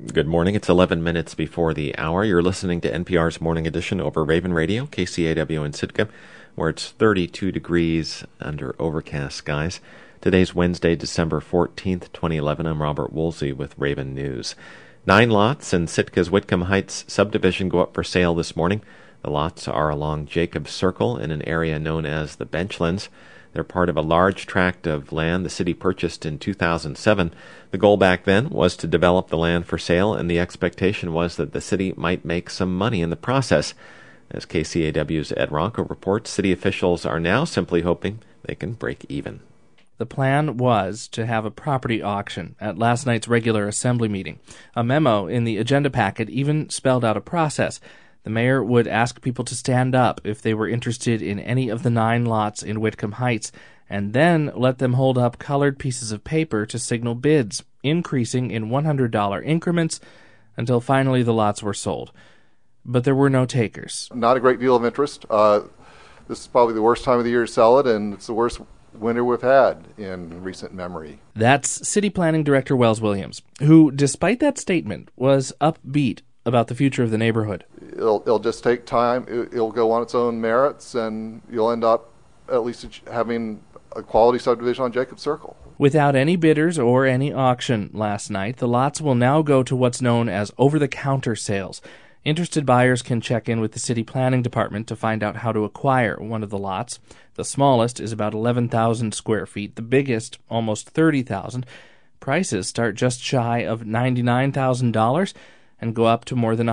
Good morning. It's 11 minutes before the hour. You're listening to NPR's Morning Edition over Raven Radio, KCAW in Sitka, where it's 32 degrees under overcast skies. Today's Wednesday, December 14th, 2011. I'm Robert Woolsey with Raven News. 9 lots in Sitka's Whitcomb Heights subdivision go up for sale this morning. The lots are along Jacobs Circle in an area known as the Benchlands. They're part of a large tract of land the city purchased in 2007. The goal back then was to develop the land for sale, and the expectation was that the city might make some money in the process. As KCAW's Ed Ronco reports, city officials are now simply hoping they can break even. The plan was to have a property auction at last night's regular assembly meeting. A memo in the agenda packet even spelled out a process. The mayor would ask people to stand up if they were interested in any of the 9 lots in Whitcomb Heights, and then let them hold up colored pieces of paper to signal bids, increasing in $100 increments until finally the lots were sold. But there were no takers. Not a great deal of interest. This is probably the worst time of the year to sell it, and it's the worst winter we've had in recent memory. That's City Planning Director Wells Williams, who, despite that statement, was upbeat about the future of the neighborhood. It'll just take time. It'll go on its own merits, and you'll end up at least having a quality subdivision on Jacobs Circle. Without any bidders or any auction last night, the lots will now go to what's known as over-the-counter sales. Interested buyers can check in with the city planning department to find out how to acquire one of the lots. The smallest is about 11,000 square feet, the biggest almost 30,000. Prices start just shy of $99,000 and go up to more than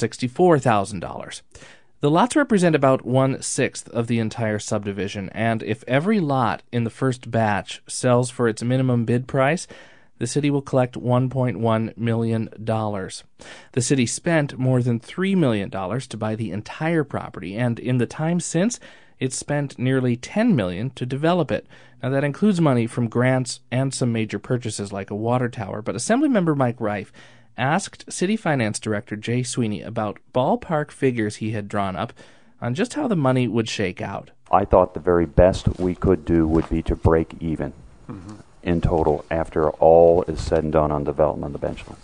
$164,000. The lots represent about 1/6 of the entire subdivision, and if every lot in the first batch sells for its minimum bid price, the city will collect $1.1 million. The city spent more than $3 million to buy the entire property, and in the time since, it's spent nearly $10 million to develop it. Now, that includes money from grants and some major purchases like a water tower, but Assemblymember Mike Rife asked City Finance Director Jay Sweeney about ballpark figures he had drawn up on just how the money would shake out. I thought the very best we could do would be to break even in total after all is said and done on development of the Benchlands.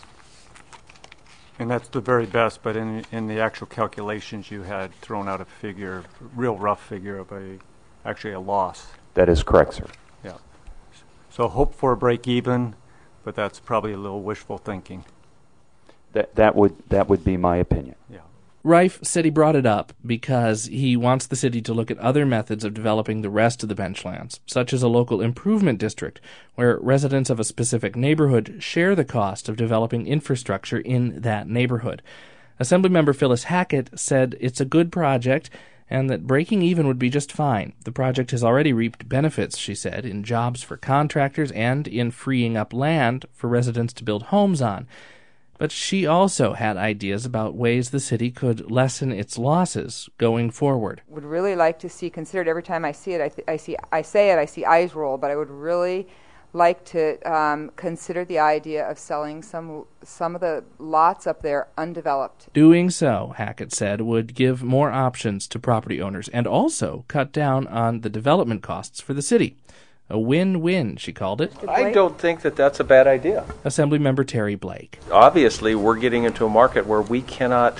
And that's the very best, but in the actual calculations you had thrown out a figure, real rough figure of actually a loss. That is correct, sir. Yeah. So hope for a break even, but that's probably a little wishful thinking. That would be my opinion. Yeah. Rife said he brought it up because he wants the city to look at other methods of developing the rest of the Benchlands, such as a local improvement district, where residents of a specific neighborhood share the cost of developing infrastructure in that neighborhood. Assemblymember Phyllis Hackett said it's a good project and that breaking even would be just fine. The project has already reaped benefits, she said, in jobs for contractors and in freeing up land for residents to build homes on. But she also had ideas about ways the city could lessen its losses going forward. Would really like to see considered every time I see it. I see eyes roll, but I would really like to consider the idea of selling some of the lots up there undeveloped. Doing so, Hackett said, would give more options to property owners and also cut down on the development costs for the city. A win-win, she called it. I don't think that that's a bad idea. Assemblymember Terry Blake. Obviously, we're getting into a market where we cannot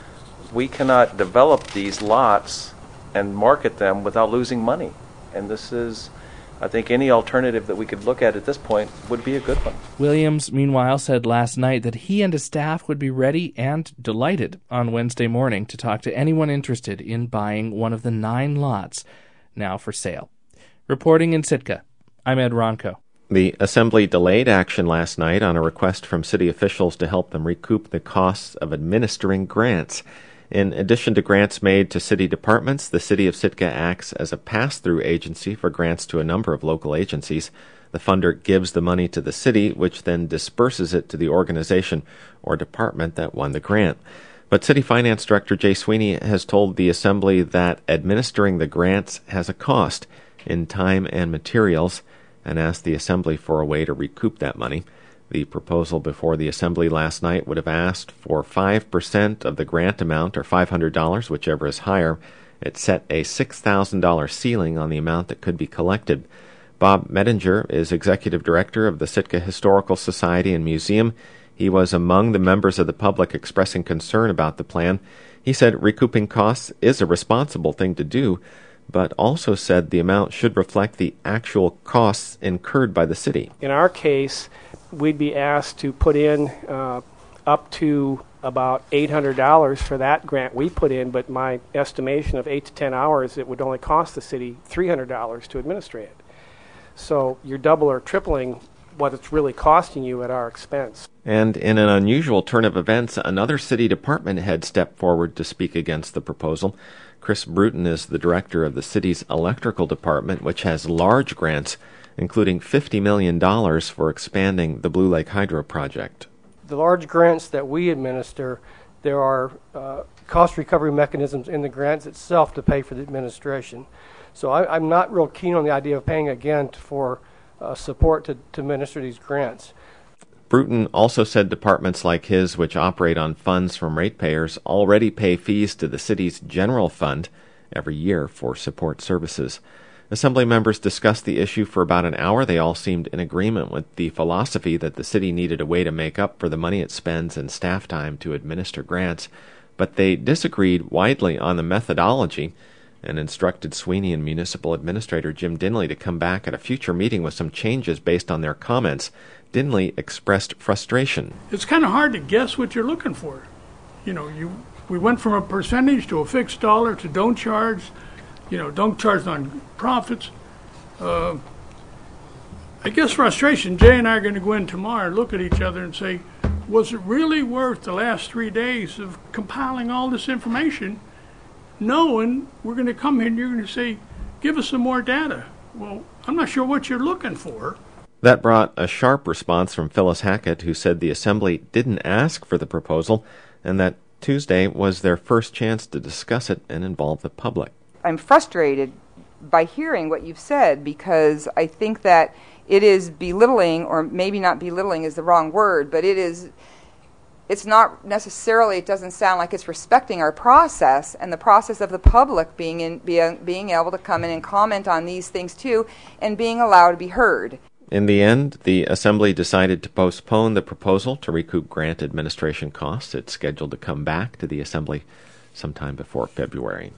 develop these lots and market them without losing money. And this is, I think, any alternative that we could look at this point would be a good one. Williams, meanwhile, said last night that he and his staff would be ready and delighted on Wednesday morning to talk to anyone interested in buying one of the 9 lots now for sale. Reporting in Sitka, I'm Ed Ronco. The Assembly delayed action last night on a request from city officials to help them recoup the costs of administering grants. In addition to grants made to city departments, the City of Sitka acts as a pass-through agency for grants to a number of local agencies. The funder gives the money to the city, which then disperses it to the organization or department that won the grant. But City Finance Director Jay Sweeney has told the Assembly that administering the grants has a cost in time and materials, and asked the Assembly for a way to recoup that money. The proposal before the Assembly last night would have asked for 5% of the grant amount, or $500, whichever is higher. It set a $6,000 ceiling on the amount that could be collected. Bob Mettinger is Executive Director of the Sitka Historical Society and Museum. He was among the members of the public expressing concern about the plan. He said recouping costs is a responsible thing to do, but also said the amount should reflect the actual costs incurred by the city. In our case, we'd be asked to put in up to about $800 for that grant we put in, but my estimation of 8 to 10 hours, it would only cost the city $300 to administrate it. So you're double or tripling what it's really costing you at our expense. And in an unusual turn of events, another city department head stepped forward to speak against the proposal. Chris Bruton is the director of the city's electrical department, which has large grants, including $50 million for expanding the Blue Lake Hydro project. The large grants that we administer, there are cost recovery mechanisms in the grants itself to pay for the administration. So I'm not real keen on the idea of paying again for support to administer these grants. Bruton also said departments like his, which operate on funds from ratepayers, already pay fees to the city's general fund every year for support services. Assembly members discussed the issue for about an hour. They all seemed in agreement with the philosophy that the city needed a way to make up for the money it spends in staff time to administer grants, but they disagreed widely on the methodology and instructed Sweeney and Municipal Administrator Jim Dinley to come back at a future meeting with some changes based on their comments. Dinley expressed frustration. It's kind of hard to guess what you're looking for. We went from a percentage to a fixed dollar to don't charge. Don't charge on profits. I guess frustration. Jay and I are going to go in tomorrow and look at each other and say, was it really worth the last 3 days of compiling all this information, knowing we're going to come here and you're going to say, give us some more data? Well, I'm not sure what you're looking for. That brought a sharp response from Phyllis Hackett, who said the Assembly didn't ask for the proposal and that Tuesday was their first chance to discuss it and involve the public. I'm frustrated by hearing what you've said because I think that it is belittling, or maybe not belittling is the wrong word, but it's not necessarily, it doesn't sound like it's respecting our process and the process of the public being able to come in and comment on these things too and being allowed to be heard. In the end, the Assembly decided to postpone the proposal to recoup grant administration costs. It's scheduled to come back to the Assembly sometime before February.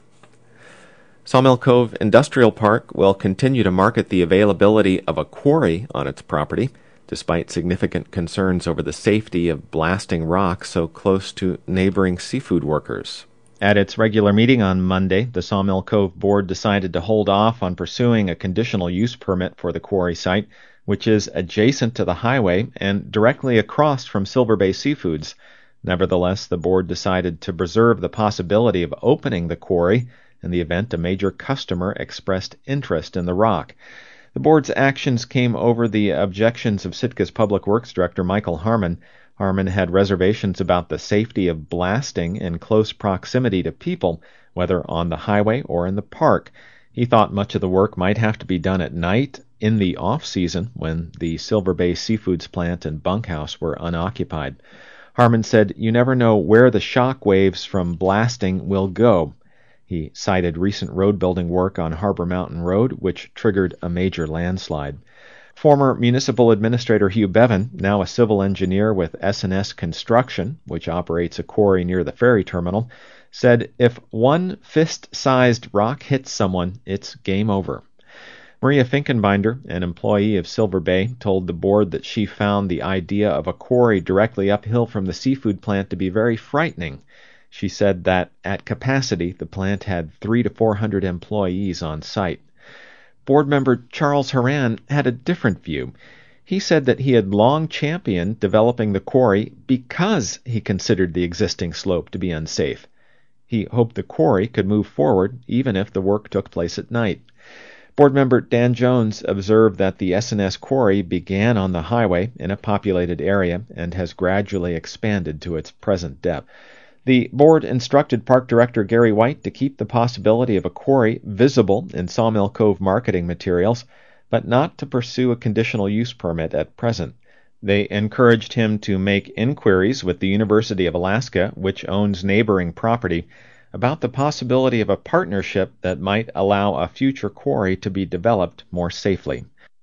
Sawmill Cove Industrial Park will continue to market the availability of a quarry on its property, despite significant concerns over the safety of blasting rock so close to neighboring seafood workers. At its regular meeting on Monday, the Sawmill Cove Board decided to hold off on pursuing a conditional use permit for the quarry site, which is adjacent to the highway and directly across from Silver Bay Seafoods. Nevertheless, the board decided to preserve the possibility of opening the quarry in the event a major customer expressed interest in the rock. The board's actions came over the objections of Sitka's Public Works Director Michael Harmon. Harmon had reservations about the safety of blasting in close proximity to people, whether on the highway or in the park. He thought much of the work might have to be done at night, in the off-season, when the Silver Bay Seafoods plant and bunkhouse were unoccupied. Harmon said, "You never know where the shock waves from blasting will go." He cited recent road-building work on Harbor Mountain Road, which triggered a major landslide. Former Municipal Administrator Hugh Bevan, now a civil engineer with S&S Construction, which operates a quarry near the ferry terminal, said, "If one fist-sized rock hits someone, it's game over." Maria Finkenbinder, an employee of Silver Bay, told the board that she found the idea of a quarry directly uphill from the seafood plant to be very frightening. She said that, at capacity, the plant had 300 to 400 employees on site. Board member Charles Horan had a different view. He said that he had long championed developing the quarry because he considered the existing slope to be unsafe. He hoped the quarry could move forward even if the work took place at night. Board member Dan Jones observed that the S&S quarry began on the highway in a populated area and has gradually expanded to its present depth. The board instructed Park Director Gary White to keep the possibility of a quarry visible in Sawmill Cove marketing materials, but not to pursue a conditional use permit at present. They encouraged him to make inquiries with the University of Alaska, which owns neighboring property, about the possibility of a partnership that might allow a future quarry to be developed more safely.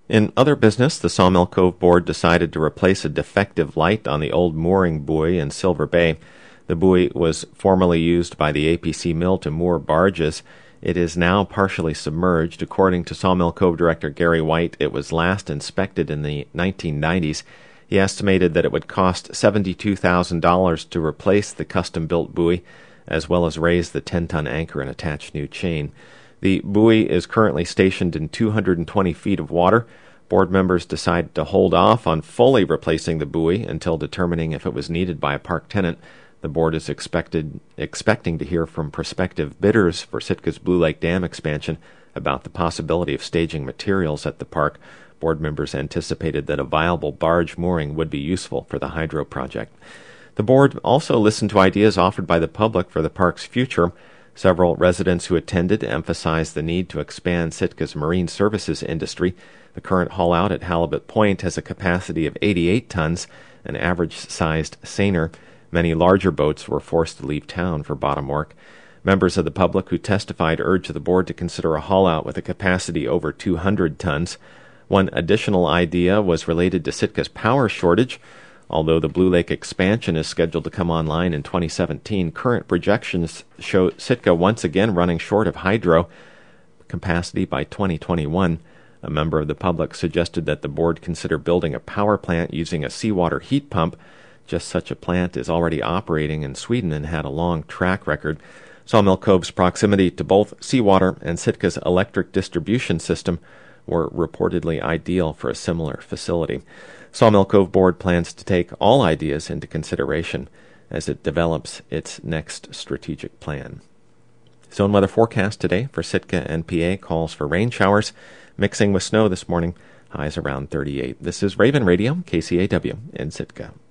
In other business, the Sawmill Cove Board decided to replace a defective light on the old mooring buoy in Silver Bay. The buoy was formerly used by the APC mill to moor barges. It is now partially submerged. According to Sawmill Cove Director Gary White, it was last inspected in the 1990s. He estimated that it would cost $72,000 to replace the custom-built buoy, as well as raise the 10-ton anchor and attach new chain. The buoy is currently stationed in 220 feet of water. Board members decided to hold off on fully replacing the buoy until determining if it was needed by a park tenant. The board is expecting to hear from prospective bidders for Sitka's Blue Lake Dam expansion about the possibility of staging materials at the park. Board members anticipated that a viable barge mooring would be useful for the hydro project. The board also listened to ideas offered by the public for the park's future. Several residents who attended emphasized the need to expand Sitka's marine services industry. The current haul-out at Halibut Point has a capacity of 88 tons, an average-sized seiner. Many larger boats were forced to leave town for bottom work. Members of the public who testified urged the board to consider a haul-out with a capacity over 200 tons. One additional idea was related to Sitka's power shortage. Although the Blue Lake expansion is scheduled to come online in 2017, current projections show Sitka once again running short of hydro capacity by 2021. A member of the public suggested that the board consider building a power plant using a seawater heat pump. Just such a plant is already operating in Sweden and had a long track record. Sawmill Cove's proximity to both seawater and Sitka's electric distribution system were reportedly ideal for a similar facility. Sawmill Cove Board plans to take all ideas into consideration as it develops its next strategic plan. Zone weather forecast today for Sitka and PA calls for rain showers mixing with snow this morning, highs around 38. This is Raven Radio, KCAW in Sitka.